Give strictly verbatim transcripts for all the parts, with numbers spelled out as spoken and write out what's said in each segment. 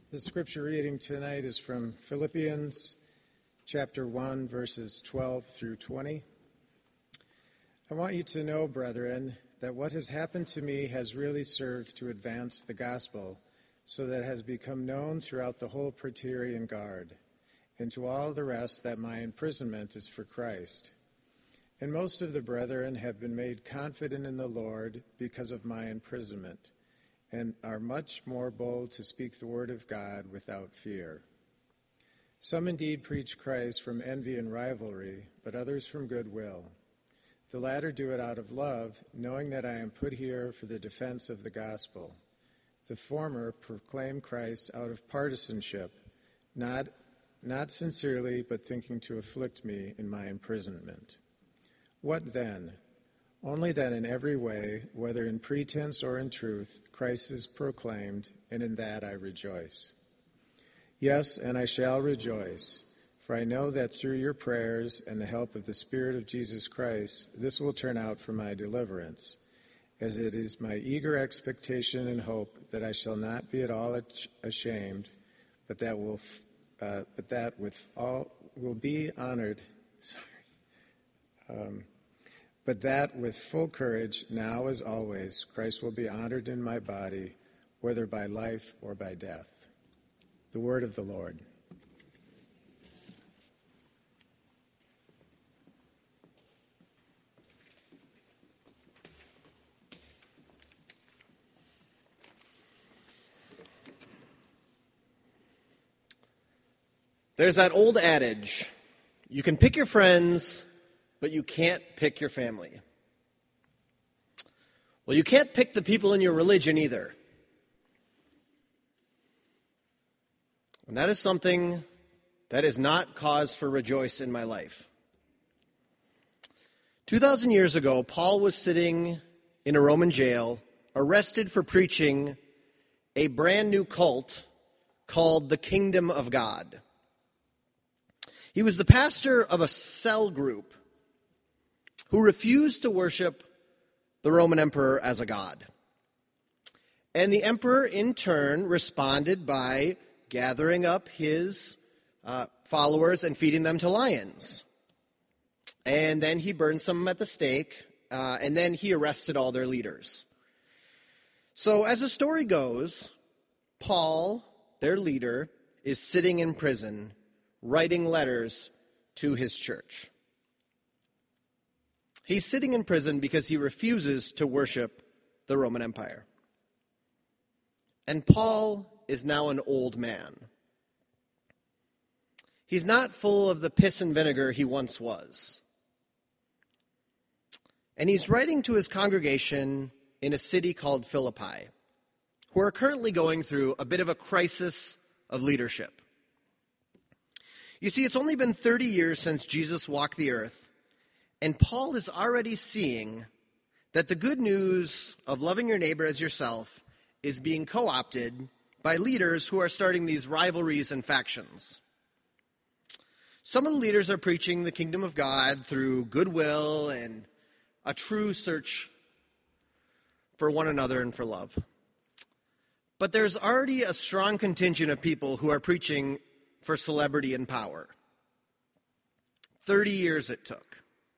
The scripture reading tonight is from Philippians chapter one, verses twelve through twenty. I want you to know, brethren, that what has happened to me has really served to advance the gospel, so that it has become known throughout the whole Praetorian Guard, and to all the rest that my imprisonment is for Christ. And most of the brethren have been made confident in the Lord because of my imprisonment, and are much more bold to speak the word of God without fear. Some indeed preach Christ from envy and rivalry, but others from goodwill. The latter do it out of love, knowing that I am put here for the defense of the gospel. The former proclaim Christ out of partisanship, not, not sincerely, but thinking to afflict me in my imprisonment. What then? Only that in every way, whether in pretense or in truth, Christ is proclaimed, and in that I rejoice. Yes, and I shall rejoice, for I know that through your prayers and the help of the Spirit of Jesus Christ, this will turn out for my deliverance, as it is my eager expectation and hope that I shall not be at all ashamed, but that will, uh, but that with all will be honored. Sorry. Um, But that with full courage, now as always, Christ will be honored in my body, whether by life or by death. The word of the Lord. There's that old adage, you can pick your friends, but you can't pick your family. Well, you can't pick the people in your religion either. And that is something that is not cause for rejoice in my life. two thousand years ago, Paul was sitting in a Roman jail, arrested for preaching a brand new cult called the Kingdom of God. He was the pastor of a cell group who refused to worship the Roman emperor as a god. And the emperor, in turn, responded by gathering up his uh, followers and feeding them to lions. And then he burned some at the stake, uh, and then he arrested all their leaders. So as the story goes, Paul, their leader, is sitting in prison, writing letters to his church. He's sitting in prison because he refuses to worship the Roman Empire. And Paul is now an old man. He's not full of the piss and vinegar he once was. And he's writing to his congregation in a city called Philippi, who are currently going through a bit of a crisis of leadership. You see, it's only been thirty years since Jesus walked the earth, and Paul is already seeing that the good news of loving your neighbor as yourself is being co-opted by leaders who are starting these rivalries and factions. Some of the leaders are preaching the kingdom of God through goodwill and a true search for one another and for love. But there's already a strong contingent of people who are preaching for celebrity and power. Thirty years it took.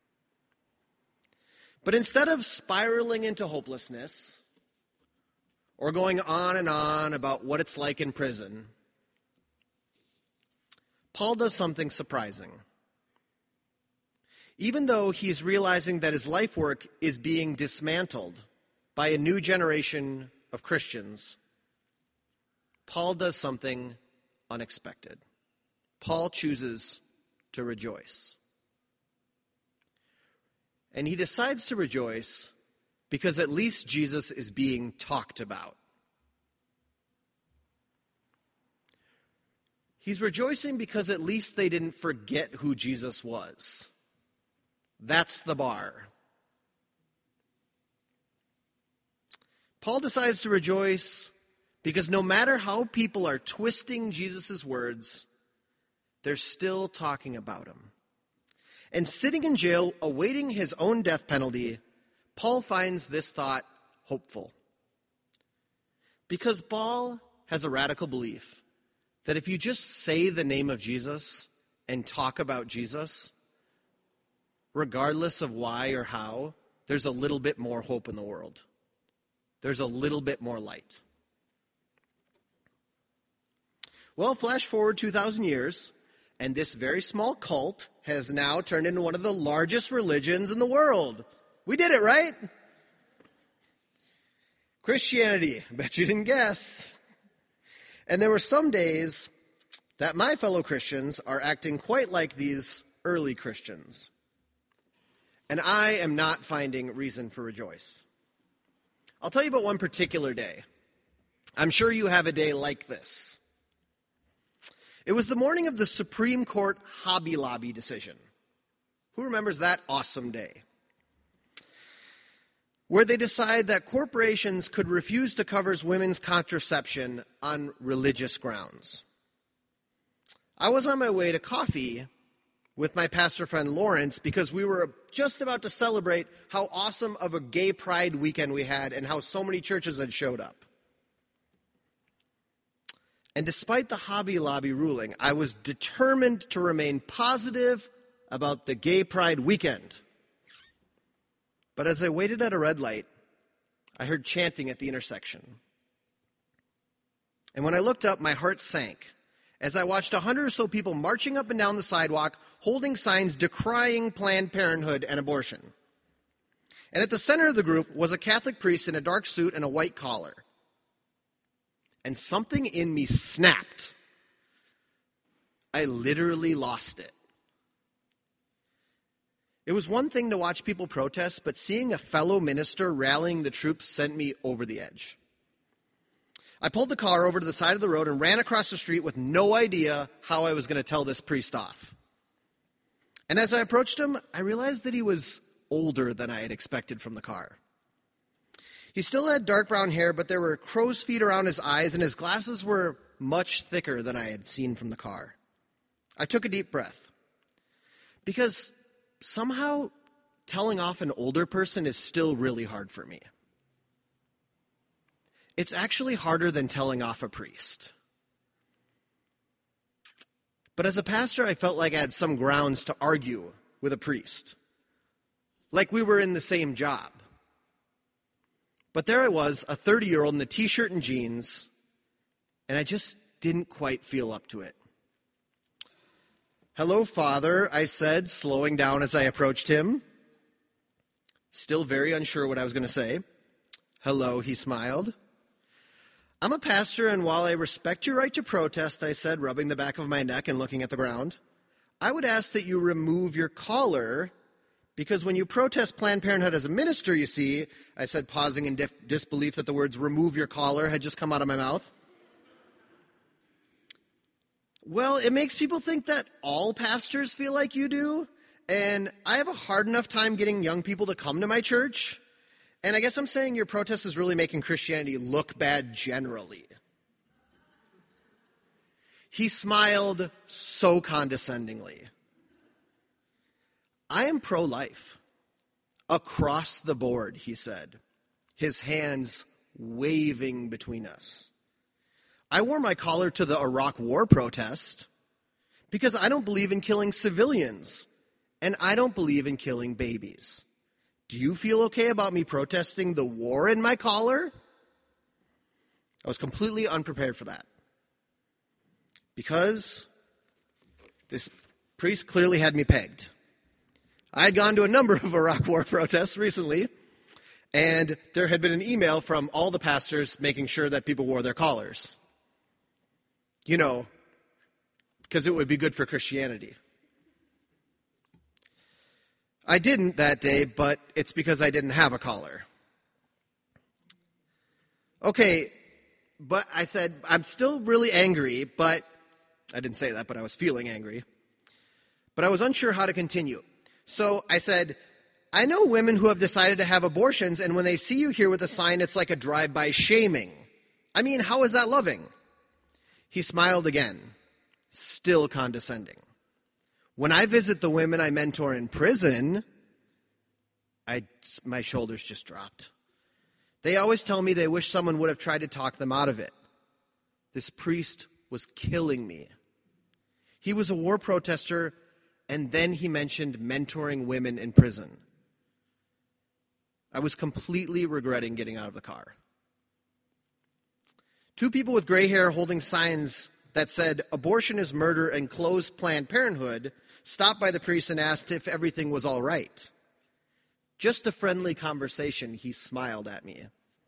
But instead of spiraling into hopelessness or going on and on about what it's like in prison, Paul does something surprising. Even though he's realizing that his life work is being dismantled by a new generation of Christians, Paul does something unexpected. Paul chooses to rejoice. And he decides to rejoice because at least Jesus is being talked about. He's rejoicing because at least they didn't forget who Jesus was. That's the bar. Paul decides to rejoice because no matter how people are twisting Jesus' words, they're still talking about him. And sitting in jail, awaiting his own death penalty, Paul finds this thought hopeful. Because Paul has a radical belief that if you just say the name of Jesus and talk about Jesus, regardless of why or how, there's a little bit more hope in the world. There's a little bit more light. Well, flash forward two thousand years, and this very small cult has now turned into one of the largest religions in the world. We did it, right? Christianity. Bet you didn't guess. And there were some days that my fellow Christians are acting quite like these early Christians. And I am not finding reason for rejoice. I'll tell you about one particular day. I'm sure you have a day like this. It was the morning of the Supreme Court Hobby Lobby decision. Who remembers that awesome day? Where they decide that corporations could refuse to cover women's contraception on religious grounds. I was on my way to coffee with my pastor friend Lawrence because we were just about to celebrate how awesome of a gay pride weekend we had and how so many churches had showed up. And despite the Hobby Lobby ruling, I was determined to remain positive about the gay pride weekend. But as I waited at a red light, I heard chanting at the intersection. And when I looked up, my heart sank as I watched a hundred or so people marching up and down the sidewalk, holding signs decrying Planned Parenthood and abortion. And at the center of the group was a Catholic priest in a dark suit and a white collar. And something in me snapped. I literally lost it. It was one thing to watch people protest, but seeing a fellow minister rallying the troops sent me over the edge. I pulled the car over to the side of the road and ran across the street with no idea how I was going to tell this priest off. And as I approached him, I realized that he was older than I had expected from the car. He still had dark brown hair, but there were crow's feet around his eyes, and his glasses were much thicker than I had seen from the car. I took a deep breath. Because somehow telling off an older person is still really hard for me. It's actually harder than telling off a priest. But as a pastor, I felt like I had some grounds to argue with a priest. Like we were in the same job. But there I was, a thirty-year-old in a t-shirt and jeans, and I just didn't quite feel up to it. "Hello, Father," I said, slowing down as I approached him. Still very unsure what I was going to say. "Hello," he smiled. "I'm a pastor, and while I respect your right to protest," I said, rubbing the back of my neck and looking at the ground, "I would ask that you remove your collar, because when you protest Planned Parenthood as a minister, you see," I said, pausing in dif- disbelief that the words "remove your collar" had just come out of my mouth. "Well, it makes people think that all pastors feel like you do, and I have a hard enough time getting young people to come to my church, and I guess I'm saying your protest is really making Christianity look bad generally." He smiled so condescendingly. "I am pro-life. Across the board," he said, his hands waving between us. "I wore my collar to the Iraq War protest because I don't believe in killing civilians, and I don't believe in killing babies. Do you feel okay about me protesting the war in my collar?" I was completely unprepared for that because this priest clearly had me pegged. I had gone to a number of Iraq War protests recently, and there had been an email from all the pastors making sure that people wore their collars. You know, because it would be good for Christianity. I didn't that day, but it's because I didn't have a collar. Okay, but I said, I'm still really angry, but I didn't say that, but I was feeling angry. But I was unsure how to continue. So I said, "I know women who have decided to have abortions, and when they see you here with a sign, it's like a drive-by shaming. I mean, how is that loving?" He smiled again, still condescending. "When I visit the women I mentor in prison," I, my shoulders just dropped. "They always tell me they wish someone would have tried to talk them out of it." This priest was killing me. He was a war protester, and then he mentioned mentoring women in prison. I was completely regretting getting out of the car. Two people with gray hair holding signs that said, "Abortion is murder," and "Close Planned Parenthood," stopped by the priest and asked if everything was all right. Just a friendly conversation, he smiled at me.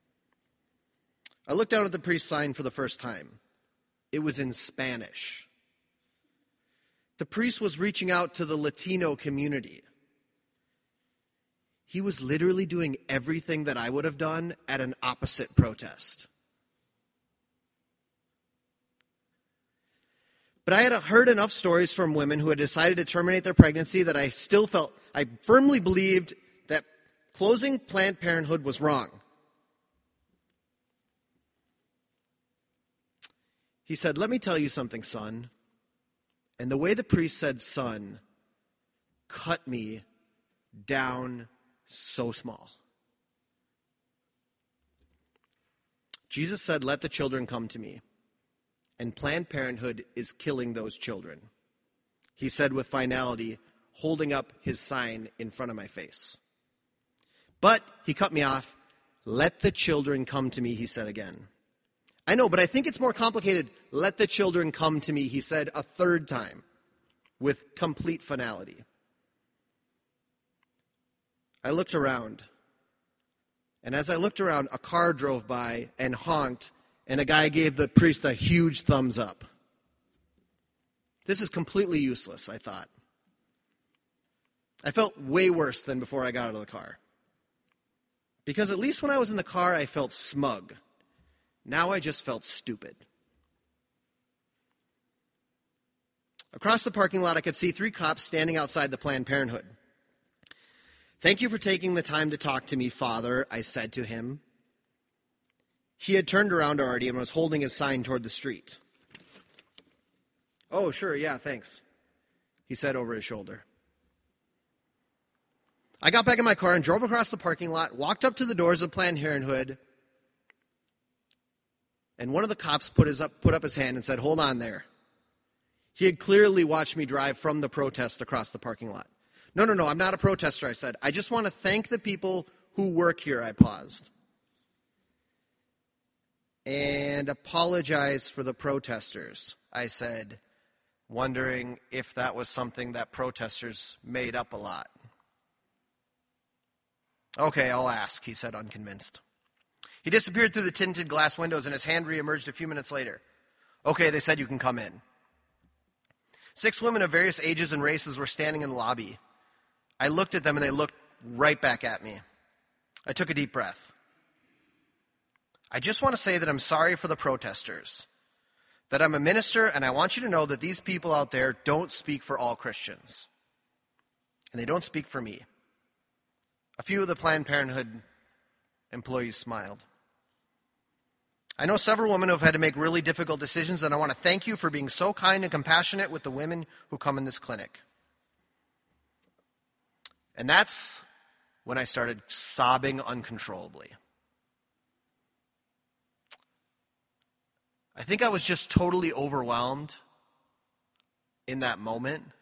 I looked down at the priest's sign for the first time. It was in Spanish. The priest was reaching out to the Latino community. He was literally doing everything that I would have done at an opposite protest. But I had heard enough stories from women who had decided to terminate their pregnancy that I still felt, I firmly believed that closing Planned Parenthood was wrong. He said, "Let me tell you something, son." And the way the priest said "son" cut me down so small. Jesus said, "Let the children come to me." And Planned Parenthood is killing those children. He said with finality, holding up his sign in front of my face. But he cut me off. "Let the children come to me," he said again. I know, but I think it's more complicated. "Let the children come to me," he said a third time with complete finality. I looked around. And as I looked around, a car drove by and honked, and a guy gave the priest a huge thumbs up. This is completely useless, I thought. I felt way worse than before I got out of the car. Because at least when I was in the car, I felt smug. Now I just felt stupid. Across the parking lot, I could see three cops standing outside the Planned Parenthood. "Thank you for taking the time to talk to me, Father," I said to him. He had turned around already and was holding his sign toward the street. "Oh, sure, yeah, thanks," he said over his shoulder. I got back in my car and drove across the parking lot, walked up to the doors of Planned Parenthood, and one of the cops put, his up, put up his hand and said, "Hold on there." He had clearly watched me drive from the protest across the parking lot. "No, no, no, I'm not a protester," I said. "I just want to thank the people who work here," I paused. "And apologize for the protesters," I said, wondering if that was something that protesters made up a lot. "Okay, I'll ask," he said, unconvinced. He disappeared through the tinted glass windows, and his hand reemerged a few minutes later. "Okay, they said you can come in." Six women of various ages and races were standing in the lobby. I looked at them, and they looked right back at me. I took a deep breath. "I just want to say that I'm sorry for the protesters, that I'm a minister, and I want you to know that these people out there don't speak for all Christians, and they don't speak for me." A few of the Planned Parenthood employees smiled. "I know several women who have had to make really difficult decisions, and I want to thank you for being so kind and compassionate with the women who come in this clinic." And that's when I started sobbing uncontrollably. I think I was just totally overwhelmed in that moment,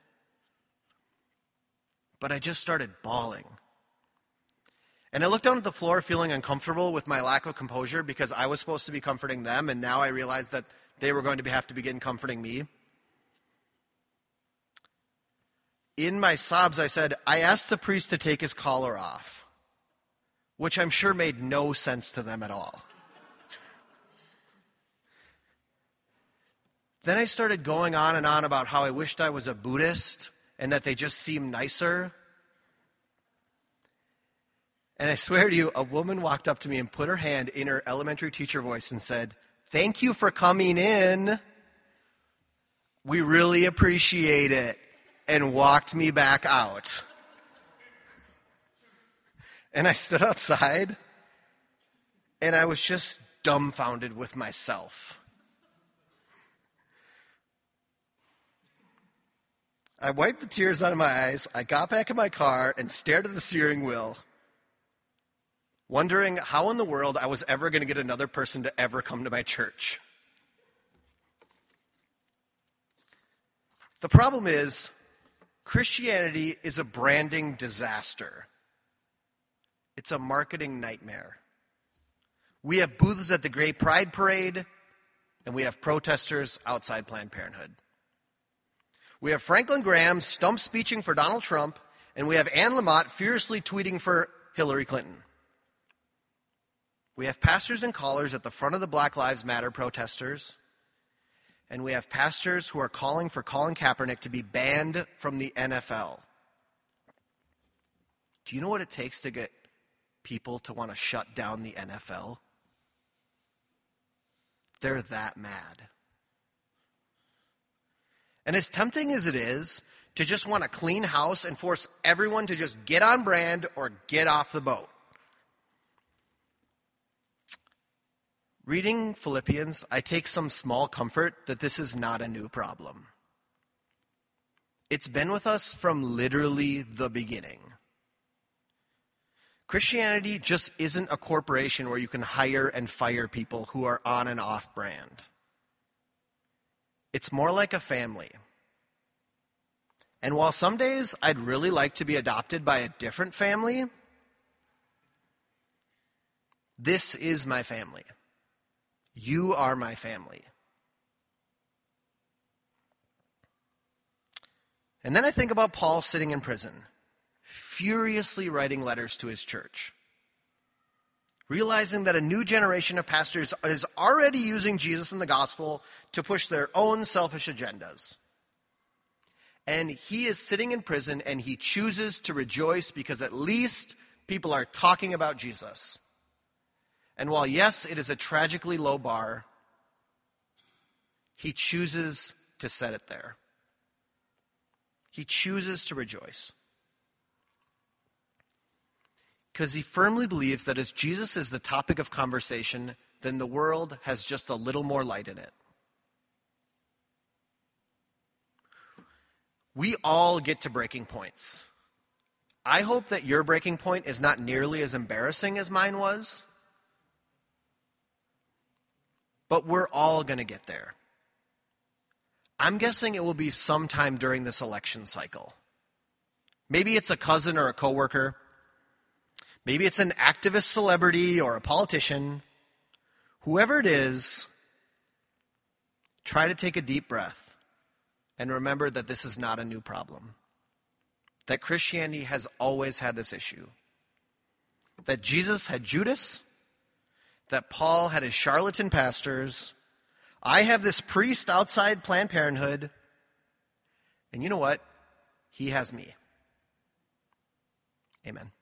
but I just started bawling. And I looked down at the floor feeling uncomfortable with my lack of composure because I was supposed to be comforting them, and now I realized that they were going to be, have to begin comforting me. In my sobs, I said, "I asked the priest to take his collar off," which I'm sure made no sense to them at all. Then I started going on and on about how I wished I was a Buddhist and that they just seemed nicer. And I swear to you, a woman walked up to me and put her hand in her elementary teacher voice and said, "Thank you for coming in. We really appreciate it," and walked me back out. And I stood outside, and I was just dumbfounded with myself. I wiped the tears out of my eyes. I got back in my car and stared at the steering wheel, wondering how in the world I was ever going to get another person to ever come to my church. The problem is, Christianity is a branding disaster. It's a marketing nightmare. We have booths at the Great Pride Parade, and we have protesters outside Planned Parenthood. We have Franklin Graham stump speeching for Donald Trump, and we have Anne Lamott furiously tweeting for Hillary Clinton. We have pastors and callers at the front of the Black Lives Matter protesters, and we have pastors who are calling for Colin Kaepernick to be banned from the N F L. Do you know what it takes to get people to want to shut down the N F L? They're that mad. And as tempting as it is to just want to clean house and force everyone to just get on brand or get off the boat. Reading Philippians, I take some small comfort that this is not a new problem. It's been with us from literally the beginning. Christianity just isn't a corporation where you can hire and fire people who are on and off brand. It's more like a family. And while some days I'd really like to be adopted by a different family, this is my family. You are my family. And then I think about Paul sitting in prison, furiously writing letters to his church, realizing that a new generation of pastors is already using Jesus and the gospel to push their own selfish agendas. And he is sitting in prison and he chooses to rejoice because at least people are talking about Jesus. And while, yes, it is a tragically low bar, he chooses to set it there. He chooses to rejoice. Because he firmly believes that as Jesus is the topic of conversation, then the world has just a little more light in it. We all get to breaking points. I hope that your breaking point is not nearly as embarrassing as mine was. But we're all going to get there. I'm guessing it will be sometime during this election cycle. Maybe it's a cousin or a coworker. Maybe it's an activist celebrity or a politician. Whoever it is, try to take a deep breath and remember that this is not a new problem. That Christianity has always had this issue. That Jesus had Judas. That Paul had his charlatan pastors. I have this priest outside Planned Parenthood. And you know what? He has me. Amen.